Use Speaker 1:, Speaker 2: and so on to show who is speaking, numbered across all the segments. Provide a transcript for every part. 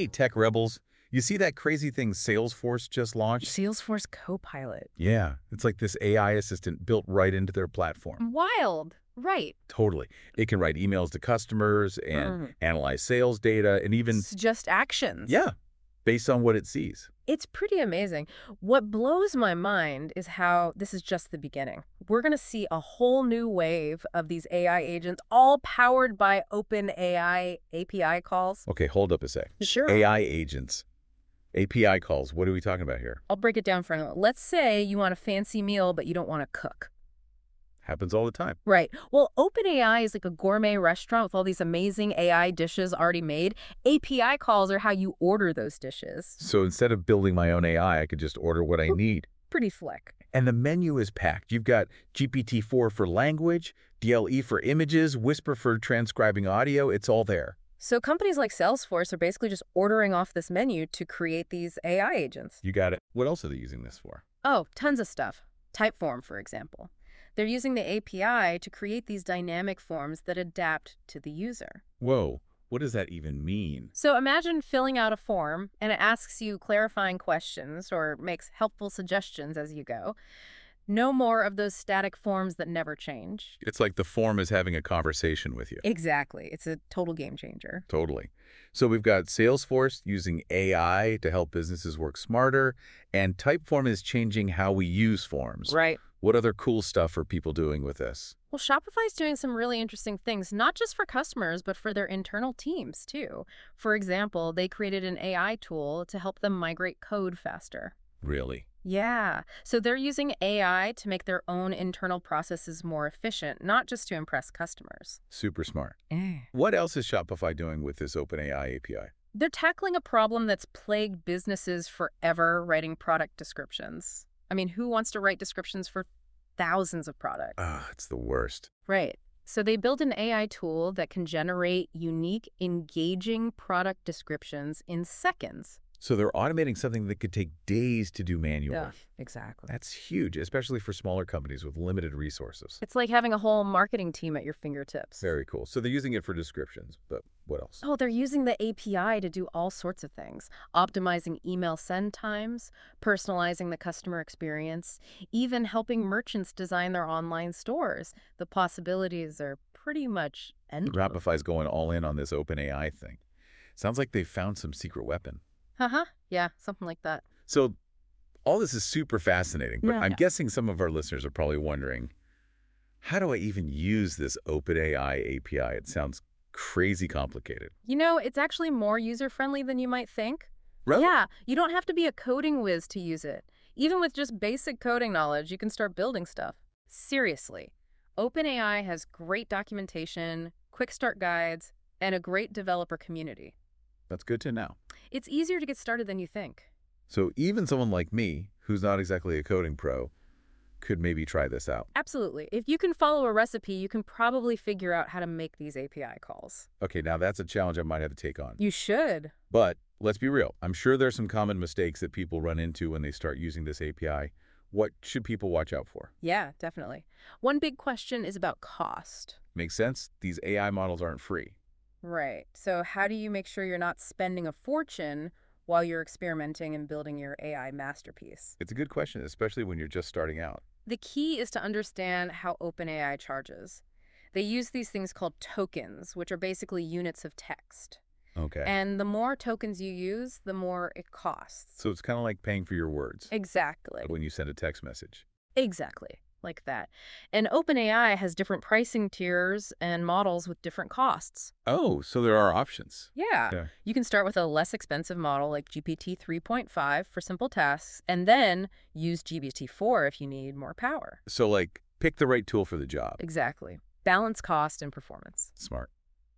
Speaker 1: Hey, tech rebels. You see that crazy thing Salesforce just launched?
Speaker 2: Salesforce Copilot.
Speaker 1: Yeah, it's like this AI assistant built right into their platform.
Speaker 2: Wild. Right.
Speaker 1: Totally. It can write emails to customers and
Speaker 2: Mm.
Speaker 1: analyze sales data and even,
Speaker 2: Suggest actions.
Speaker 1: yeah, based on what it sees.
Speaker 2: It's pretty amazing. What blows my mind is how this is just the beginning. We're going to see a whole new wave of these AI agents, all powered by OpenAI API calls.
Speaker 1: Okay, hold up a sec.
Speaker 2: Sure.
Speaker 1: AI agents, API calls, what are we talking about here?
Speaker 2: I'll break it down for you. Let's say you want a fancy meal, but you don't want to cook.
Speaker 1: Happens all the time.
Speaker 2: Right. Well, OpenAI is like a gourmet restaurant with all these amazing AI dishes already made. API calls are how you order those dishes.
Speaker 1: So instead of building my own AI, I could just order what I need.
Speaker 2: Pretty slick.
Speaker 1: And the menu is packed. You've got GPT-4 for language, DLE for images, Whisper for transcribing audio. It's all there.
Speaker 2: So companies like Salesforce are basically just ordering off this menu to create these AI agents.
Speaker 1: You got it. What else are they using this for?
Speaker 2: Oh, tons of stuff. Typeform, for example. They're using the API to create these dynamic forms that adapt to the user.
Speaker 1: Whoa, what does that even mean?
Speaker 2: So imagine filling out a form and it asks you clarifying questions or makes helpful suggestions as you go. No more of those static forms that never change.
Speaker 1: It's like the form is having a conversation with you.
Speaker 2: Exactly. It's a total game changer.
Speaker 1: Totally. So we've got Salesforce using AI to help businesses work smarter, and Typeform is changing how we use forms.
Speaker 2: Right.
Speaker 1: What other cool stuff are people doing with this?
Speaker 2: Well, Shopify's doing some really interesting things, not just for customers, but for their internal teams, too. For example, they created an AI tool to help them migrate code faster.
Speaker 1: Really?
Speaker 2: Yeah. So they're using AI to make their own internal processes more efficient, not just to impress customers.
Speaker 1: Super smart. What else is Shopify doing with this OpenAI API?
Speaker 2: They're tackling a problem that's plagued businesses forever, writing product descriptions. I mean, who wants to write descriptions for thousands of products?
Speaker 1: It's the worst.
Speaker 2: Right. So they built an AI tool that can generate unique, engaging product descriptions in seconds.
Speaker 1: So they're automating something that could take days to do manually.
Speaker 2: Yeah, exactly.
Speaker 1: That's huge, especially for smaller companies with limited resources.
Speaker 2: It's like having a whole marketing team at your fingertips.
Speaker 1: Very cool. So they're using it for descriptions, but what else?
Speaker 2: Oh, they're using the API to do all sorts of things. Optimizing email send times, personalizing the customer experience, even helping merchants design their online stores. The possibilities are pretty much endless.
Speaker 1: Shopify's going all in on this OpenAI thing. Sounds like they found some secret weapon.
Speaker 2: Yeah, something like that.
Speaker 1: So all this is super fascinating, but
Speaker 2: Yeah.
Speaker 1: I'm guessing some of our listeners are probably wondering, how do I even use this OpenAI API? It sounds crazy complicated.
Speaker 2: You know, it's actually more user-friendly than you might think.
Speaker 1: Really?
Speaker 2: Yeah, you don't have to be a coding whiz to use it. Even with just basic coding knowledge, you can start building stuff. Seriously, OpenAI has great documentation, quick start guides, and a great developer community.
Speaker 1: That's good to know.
Speaker 2: It's easier to get started than you think.
Speaker 1: So even someone like me, who's not exactly a coding pro, could maybe try this out.
Speaker 2: Absolutely. If you can follow a recipe, you can probably figure out how to make these API calls.
Speaker 1: Okay, now that's a challenge I might have to take on.
Speaker 2: You should.
Speaker 1: But let's be real. I'm sure there's some common mistakes that people run into when they start using this API. What should people watch out for?
Speaker 2: Yeah, definitely. One big question is about cost.
Speaker 1: Makes sense? These AI models aren't free.
Speaker 2: Right. So how do you make sure you're not spending a fortune while you're experimenting and building your AI masterpiece?
Speaker 1: It's a good question, especially when you're just starting out.
Speaker 2: The key is to understand how OpenAI charges. They use these things called tokens, which are basically units of text.
Speaker 1: Okay.
Speaker 2: And the more tokens you use, the more it costs.
Speaker 1: So it's kind of like paying for your words
Speaker 2: Exactly.
Speaker 1: when you send a text message.
Speaker 2: Exactly. Like that. And OpenAI has different pricing tiers and models with different costs.
Speaker 1: Oh, so there are options.
Speaker 2: Yeah. You can start with a less expensive model like GPT 3.5 for simple tasks, and then use GPT-4 if you need more power.
Speaker 1: So like pick the right tool for the job.
Speaker 2: Exactly. Balance cost and performance.
Speaker 1: Smart.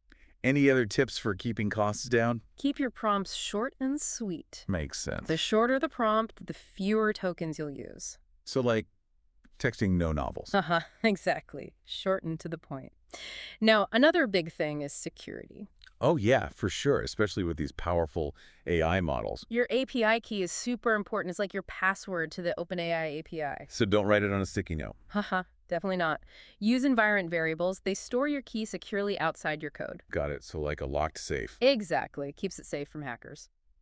Speaker 1: Any other tips for keeping costs down?
Speaker 2: Keep your prompts short and sweet.
Speaker 1: Makes sense.
Speaker 2: The shorter the prompt, the fewer tokens you'll use.
Speaker 1: So like texting no novels.
Speaker 2: Exactly. Short and to the point. Now, another big thing is security.
Speaker 1: Oh, yeah, for sure, especially with these powerful AI models.
Speaker 2: Your API key is super important. It's like your password to the OpenAI API.
Speaker 1: So don't write it on a sticky note.
Speaker 2: Definitely not. Use environment variables. They store your key securely outside your code.
Speaker 1: Got it. So like a locked safe.
Speaker 2: Exactly. Keeps it safe from hackers.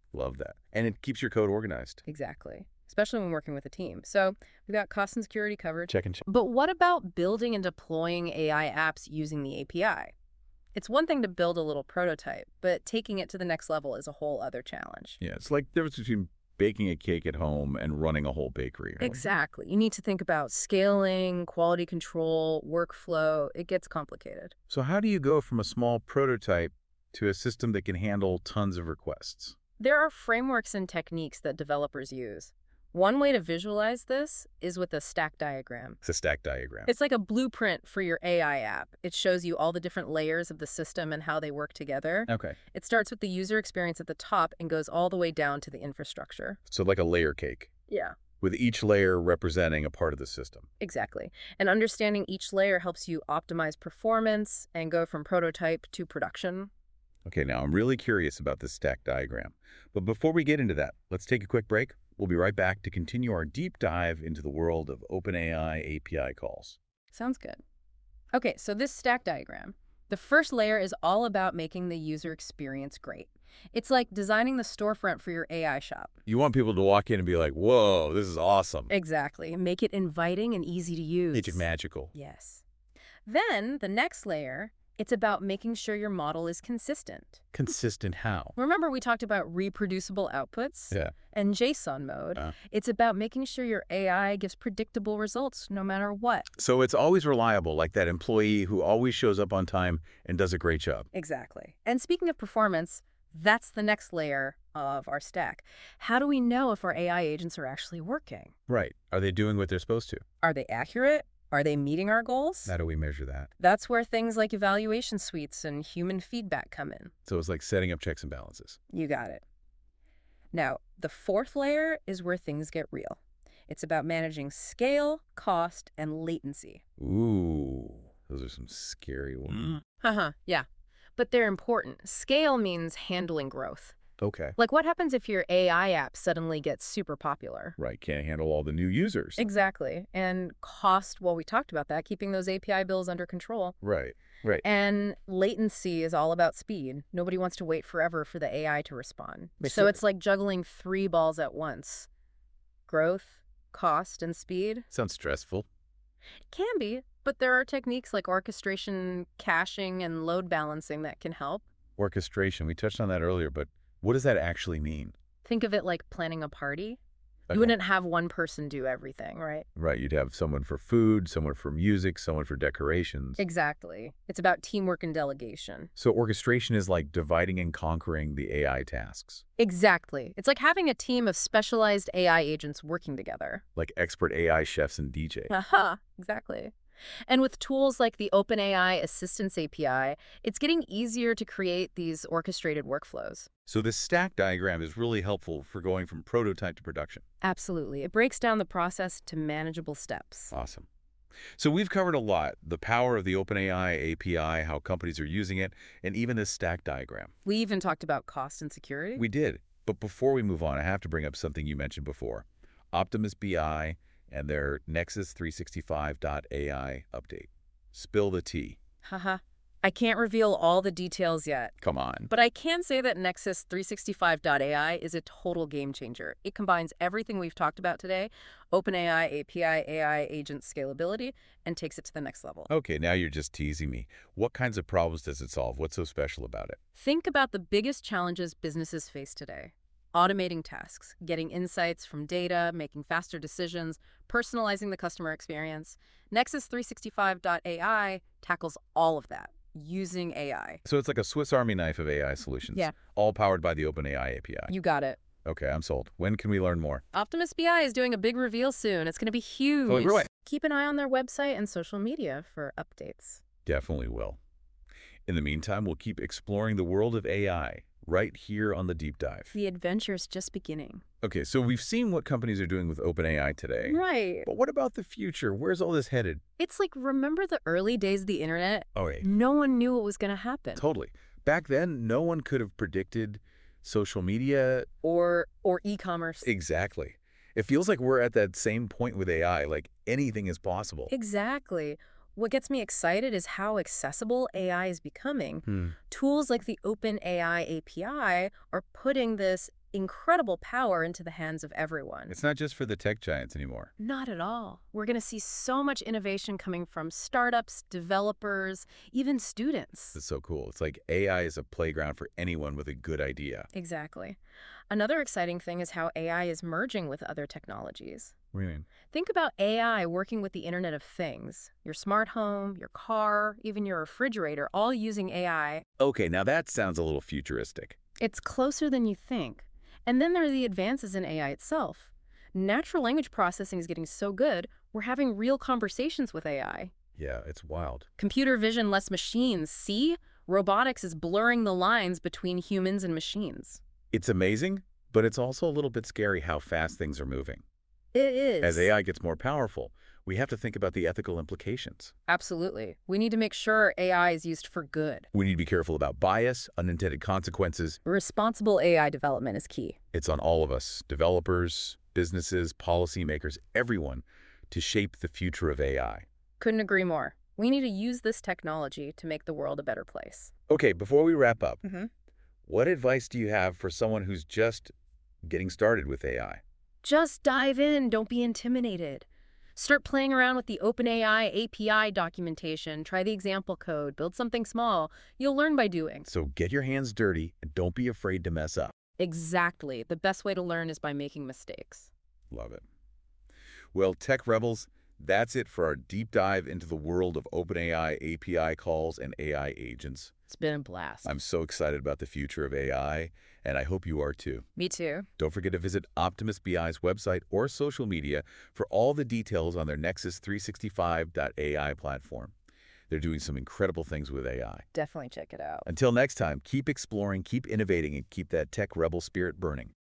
Speaker 1: Love that. And it keeps your code organized.
Speaker 2: Exactly. Especially when working with a team. So we've got cost and security covered.
Speaker 1: Check and check.
Speaker 2: But what about building and deploying AI apps using the API? It's one thing to build a little prototype, but taking it to the next level is a whole other challenge.
Speaker 1: Yeah, it's like the difference between baking a cake at home and running a whole bakery. Right?
Speaker 2: Exactly. You need to think about scaling, quality control, workflow. It gets complicated.
Speaker 1: So how do you go from a small prototype to a system that can handle tons of requests?
Speaker 2: There are frameworks and techniques that developers use. One way to visualize this is with a stack diagram.
Speaker 1: It's a stack diagram.
Speaker 2: It's like a blueprint for your AI app. It shows you all the different layers of the system and how they work together.
Speaker 1: Okay.
Speaker 2: It starts with the user experience at the top and goes all the way down to the infrastructure.
Speaker 1: So like a layer cake,
Speaker 2: Yeah,
Speaker 1: with each layer representing a part of the system.
Speaker 2: exactly. And understanding each layer helps you optimize performance and go from prototype to production.
Speaker 1: Okay, now I'm really curious about this stack diagram. But before we get into that, let's take a quick break. We'll be right back to continue our deep dive into the world of OpenAI API calls.
Speaker 2: Sounds good. Okay, so this stack diagram. The first layer is all about making the user experience great. It's like designing the storefront for your AI shop.
Speaker 1: You want people to walk in and be like, whoa, this is awesome.
Speaker 2: Exactly. Make it inviting and easy to use.
Speaker 1: Make it magical.
Speaker 2: Yes. Then, the next layer, it's about making sure your model is consistent.
Speaker 1: Consistent how?
Speaker 2: Remember we talked about reproducible outputs?
Speaker 1: Yeah.
Speaker 2: And JSON mode. It's about making sure your AI gives predictable results no matter what.
Speaker 1: So it's always reliable, like that employee who always shows up on time and does a great job.
Speaker 2: Exactly. And speaking of performance, that's the next layer of our stack. How do we know if our AI agents are actually working?
Speaker 1: Right. Are they doing what they're supposed to?
Speaker 2: Are they accurate? Are they meeting our goals?
Speaker 1: How do we measure that?
Speaker 2: That's where things like evaluation suites and human feedback come in.
Speaker 1: So it's like setting up checks and balances.
Speaker 2: You got it. Now, the fourth layer is where things get real. It's about managing scale, cost, and latency.
Speaker 1: Ooh, those are some scary ones.
Speaker 2: Yeah. But they're important. Scale means handling growth.
Speaker 1: Okay.
Speaker 2: Like what happens if your AI app suddenly gets super popular?
Speaker 1: Right, can't handle all the new users.
Speaker 2: Exactly. And cost, well, we talked about that, keeping those API bills under control.
Speaker 1: Right, right.
Speaker 2: And latency is all about speed. Nobody wants to wait forever for the AI to respond.
Speaker 1: But
Speaker 2: So
Speaker 1: sure.
Speaker 2: it's like juggling 3 balls at once. Growth, cost, and speed.
Speaker 1: Sounds stressful.
Speaker 2: It can be, but there are techniques like orchestration, caching, and load balancing that can help.
Speaker 1: Orchestration, we touched on that earlier, but what does that actually mean?
Speaker 2: Think of it like planning a party.
Speaker 1: Okay.
Speaker 2: You wouldn't have one person do everything, right?
Speaker 1: Right, you'd have someone for food, someone for music, someone for decorations.
Speaker 2: Exactly. It's about teamwork and delegation.
Speaker 1: So orchestration is like dividing and conquering the AI tasks,
Speaker 2: Exactly. It's like having a team of specialized AI agents working together.
Speaker 1: like expert AI chefs and DJ.
Speaker 2: Aha, exactly. And with tools like the OpenAI Assistance API, it's getting easier to create these orchestrated workflows.
Speaker 1: So this stack diagram is really helpful for going from prototype to production.
Speaker 2: Absolutely. It breaks down the process to manageable steps.
Speaker 1: Awesome. So we've covered a lot, the power of the OpenAI API, how companies are using it, and even this stack diagram.
Speaker 2: We even talked about cost and security.
Speaker 1: We did. But before we move on, I have to bring up something you mentioned before. Optimus BI and their Nexus 365.ai update. Spill the tea.
Speaker 2: Haha. I can't reveal all the details yet.
Speaker 1: Come on.
Speaker 2: But I can say that Nexus 365.ai is a total game changer. It combines everything we've talked about today, OpenAI, API, AI agent scalability, and takes it to the next level.
Speaker 1: Okay, now you're just teasing me. What kinds of problems does it solve? What's so special about it?
Speaker 2: Think about the biggest challenges businesses face today. Automating tasks, getting insights from data, making faster decisions, personalizing the customer experience. Nexus 365.ai tackles all of that using AI.
Speaker 1: So it's like a Swiss Army knife of AI solutions.
Speaker 2: Yeah.
Speaker 1: All powered by the OpenAI API.
Speaker 2: You got it.
Speaker 1: Okay, I'm sold. When can we learn more?
Speaker 2: Optimus BI is doing a big reveal soon. It's going to be huge.
Speaker 1: Oh, really?
Speaker 2: Keep an eye on their website and social media for updates.
Speaker 1: Definitely will. In the meantime, we'll keep exploring the world of AI right here on The Deep Dive.
Speaker 2: The adventure's just beginning.
Speaker 1: Okay, so we've seen what companies are doing with OpenAI today.
Speaker 2: Right.
Speaker 1: But what about the future? Where's all this headed?
Speaker 2: It's like, remember the early days of the internet?
Speaker 1: Oh, yeah.
Speaker 2: No one knew what was going to happen.
Speaker 1: Totally. Back then, no one could have predicted social media.
Speaker 2: Or e-commerce.
Speaker 1: Exactly. It feels like we're at that same point with AI, like anything is possible.
Speaker 2: Exactly. What gets me excited is how accessible AI is becoming. Tools like the OpenAI API are putting this incredible power into the hands of everyone.
Speaker 1: It's not just for the tech giants anymore.
Speaker 2: Not at all. We're going to see so much innovation coming from startups, developers, even students.
Speaker 1: It's so cool. It's like AI is a playground for anyone with a good idea.
Speaker 2: Exactly. Another exciting thing is how AI is merging with other technologies.
Speaker 1: What do you mean?
Speaker 2: Think about AI working with the Internet of Things. Your smart home, your car, even your refrigerator, all using AI.
Speaker 1: Okay, now that sounds a little futuristic.
Speaker 2: It's closer than you think. And then there are the advances in AI itself. Natural language processing is getting so good, we're having real conversations with AI.
Speaker 1: Yeah, it's wild.
Speaker 2: Computer vision-less machines, see? Robotics is blurring the lines between humans and machines.
Speaker 1: It's amazing, but it's also a little bit scary how fast things are moving.
Speaker 2: It is.
Speaker 1: As AI gets more powerful, we have to think about the ethical implications.
Speaker 2: Absolutely. We need to make sure AI is used for good.
Speaker 1: We need to be careful about bias, unintended consequences.
Speaker 2: Responsible AI development is key.
Speaker 1: It's on all of us, developers, businesses, policymakers, everyone, to shape the future of AI.
Speaker 2: Couldn't agree more. We need to use this technology to make the world a better place.
Speaker 1: Okay, before we wrap up, what advice do you have for someone who's just getting started with AI?
Speaker 2: Just dive in. Don't be intimidated. Start playing around with the OpenAI API documentation. Try the example code. Build something small. You'll learn by doing.
Speaker 1: So get your hands dirty and don't be afraid to mess up.
Speaker 2: Exactly. The best way to learn is by making mistakes.
Speaker 1: Love it. Well, Tech Rebels, that's it for our deep dive into the world of OpenAI API calls and AI agents.
Speaker 2: It's been a blast.
Speaker 1: I'm so excited about the future of AI, and I hope you are too.
Speaker 2: Me too.
Speaker 1: Don't forget to visit Optimus BI's website or social media for all the details on their Nexus 365.ai platform. They're doing some incredible things with AI.
Speaker 2: Definitely check it out.
Speaker 1: Until next time, keep exploring, keep innovating, and keep that tech rebel spirit burning.